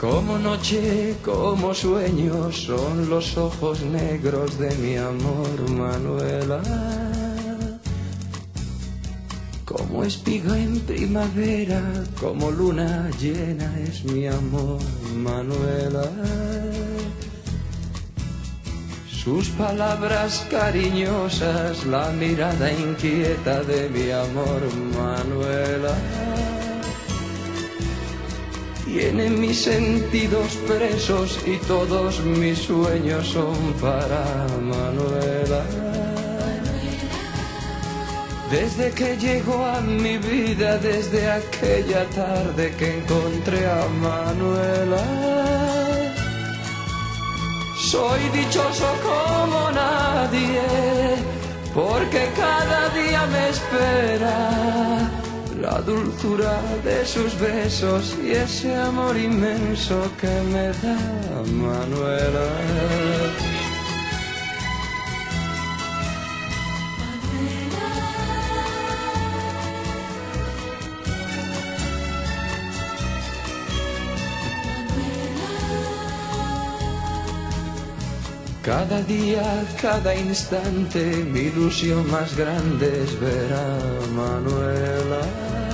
Como noche, como sueño, son los ojos negros de mi amor, Manuela. Como espiga en primavera, como luna llena es mi amor, Manuela. Sus palabras cariñosas, la mirada inquieta de mi amor, Manuela. Tienen mis sentidos presos y todos mis sueños son para Manuela. Desde que llegó a mi vida, desde aquella tarde que encontré a Manuela, soy dichoso como nadie, porque cada día me espera la dulzura de sus besos y ese amor inmenso que me da Manuela. Cada día, cada instante, mi ilusión más grande es ver a Manuela.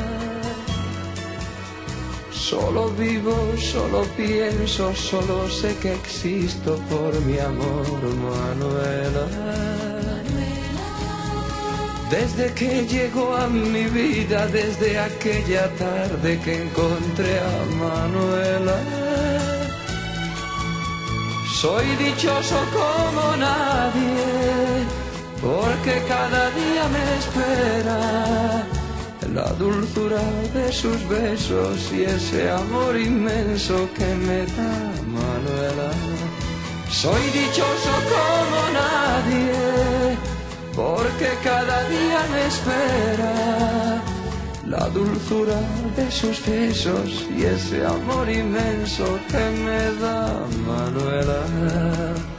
Solo vivo, solo pienso, solo sé que existo por mi amor, Manuela. Desde que llegó a mi vida, desde aquella tarde que encontré a Manuela, soy dichoso como nadie, porque cada día me espera la dulzura de sus besos y ese amor inmenso que me da Manuela. Soy dichoso como nadie, porque cada día me espera la dulzura de sus besos y ese amor inmenso que me da Manuela.